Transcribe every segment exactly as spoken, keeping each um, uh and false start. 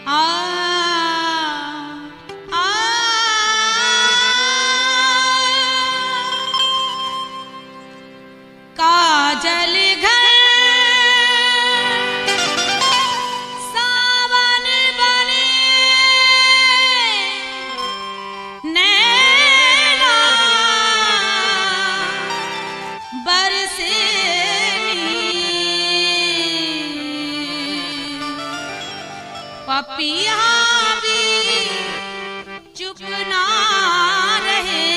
आ आ काजल घर सावन बने नैना बरसे पपिया भी चुप ना रहे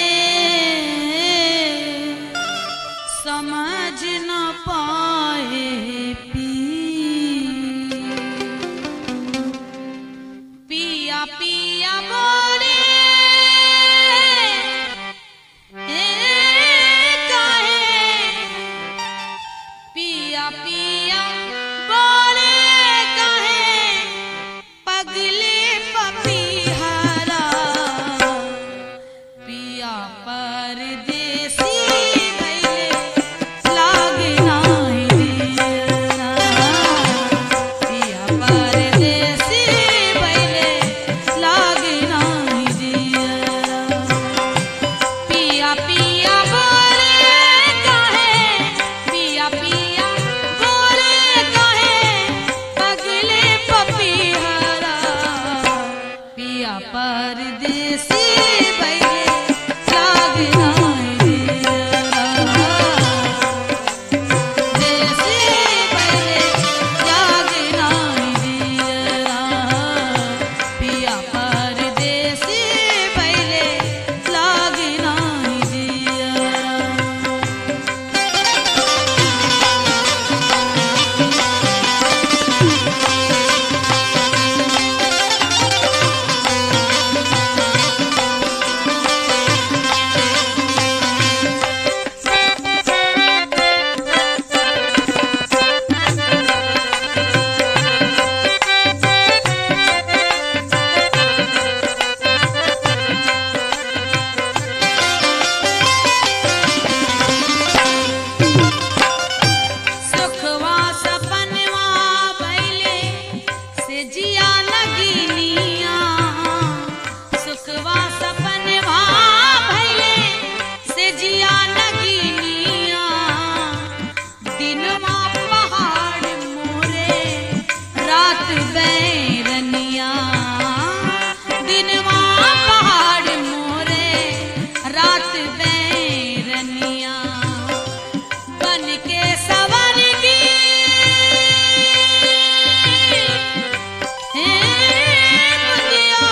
समझ न पाए पी पिया पिया बोले काहे पिया पिया बोले काहे पगले पपीहरा पिया परदेसी भइले लागे नाहि दियरा पिया परदेसी भइले लागे नाहि दियरा पिया पिया बोले काहे पिया पिया बोले काहे पगले पपीहरा पिया परदेसी भइले लागे नाहि दियरा देसी भइले लागे नाहि दियरा पिया परदेसी भइले लागे नाहि दियरा सुखवा सपनवा भइले से जिया नगीनिया सुखवा सपनवा भइले से जिया नगीनिया दिनवा पहाड़ मोरे रात बैरनिया दिनवा पहाड़ मोरे रात बैरनिया बन के सवर की हे बुदिया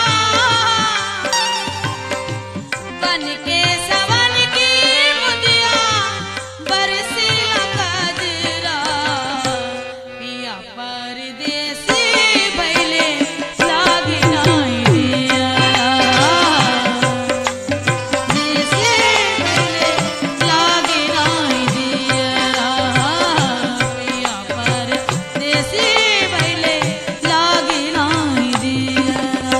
बन के सवर की बुदिया बरसे कजरा पिया परदेसी भइले लागे नाहि दियरा देसी भइले लागे नाहि दियरा पिया परदेसी भइले लागे नाहि दियरा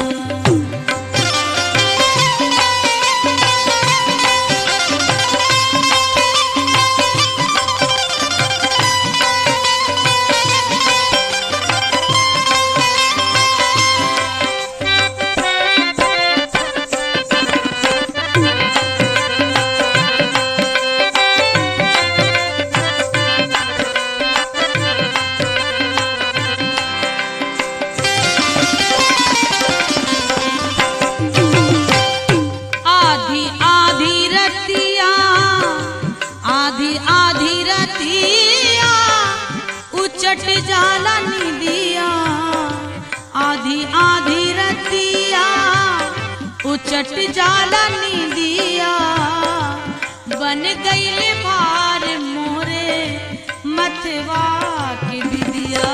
आधी आधी रतिया आधी आधी रतिया उचट जाला निदिया आधी आधी रतिया उचट जाला निदिया बन गईले भार मोरे मथवा के बिदिया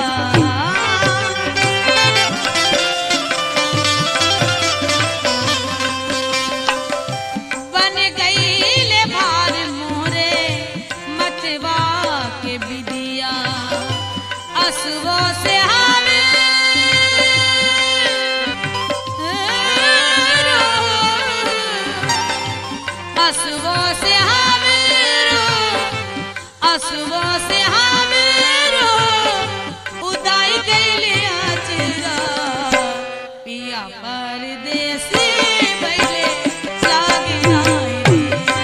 बन गईले भार मोरे मथवा के बिदिया असुओ से हमें असुओ से हमें असुओ से हमें उदाई गईले आचरा परदेसी भइले लागे नाही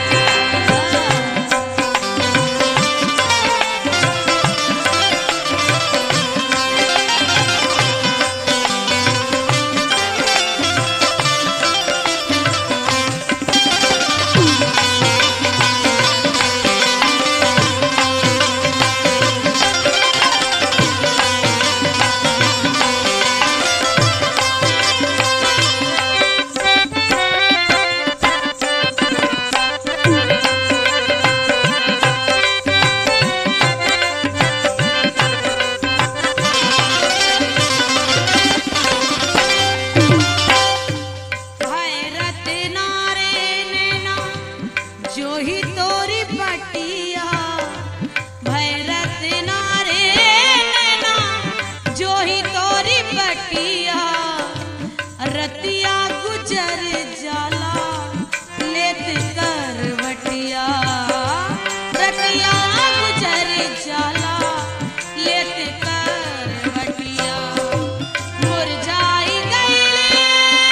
भैरत नारे नैना जो ही तोरी पटिया भैरत नारे नैना जो ही तोरी पटिया रतिया गुजर जाला लेत करवटिया रतिया गुजर जाला लेत करवटिया मुरझाई गईले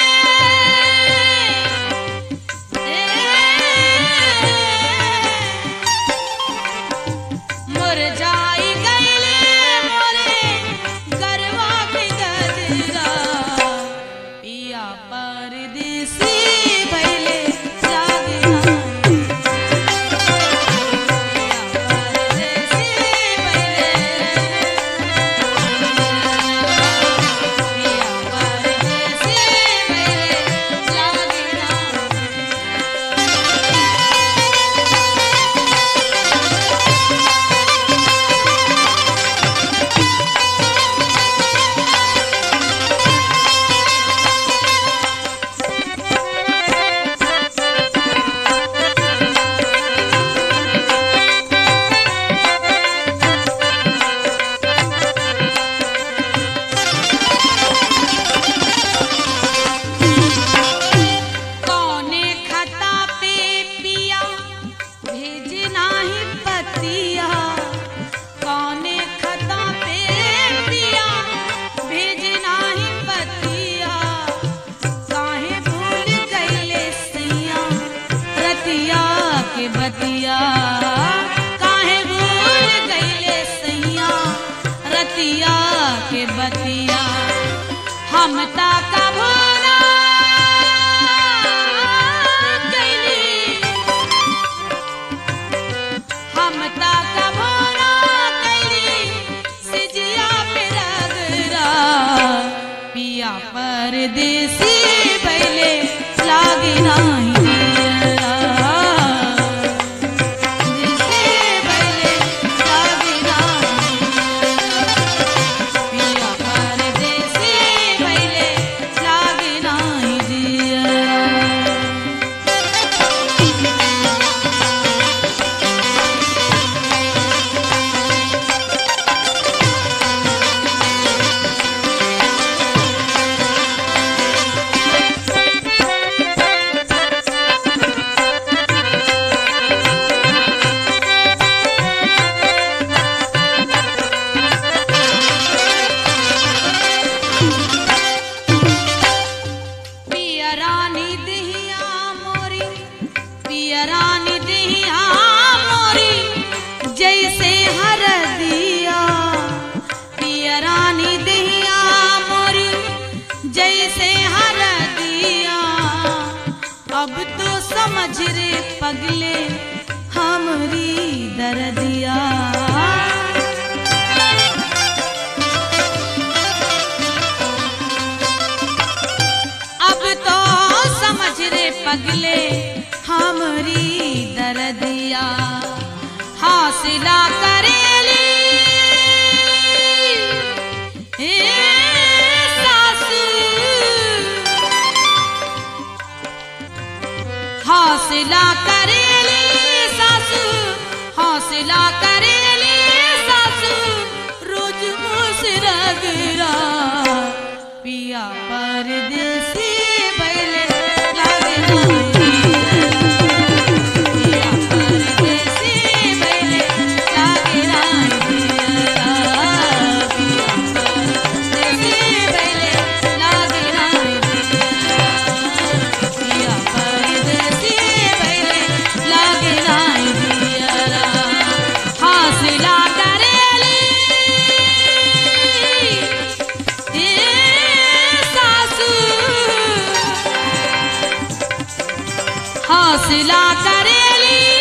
मुरझाई गईले मोरे गरवा के गजरा पिया परदेसी भइले लागे नाही पिया परदेसी भइले पिया परदेसी भइले लागे नाही कौने खता पे पिया भेज नाही पतिया कौने खता पे पिया भेज नाही पतिया काहे भूल गईले सैया रतिया के बतिया काहे भूल गईले सैया रतिया के बतिया हम ता कभोरा कैली हम ता कभोरा कैली सिजिया पे रगरा पिया परदेसी भइले लागे नाही दियरा परदेसी भइले लागे नाही पिया परदेसी भइले लागे नाही दियरा पिया रानी दिहिया मोरी पिया रानी दिहिया मोरी जैसे हर दिया पिया रानी दिहिया मोरी जैसे हर दिया अब तो समझ रे पगले हमरी दर्दिया अब तो समझ रे पगले हमरी दर्दिया हासिला करेली हे सासू हौसला करेली सासू हौसला करेली सासू रोज मुसरगरा पिया परदेसी भइले लागे नाही पिया परदेसी भइले लागे नाही पिया परदेसी भइले लागे नाही हौसला करेली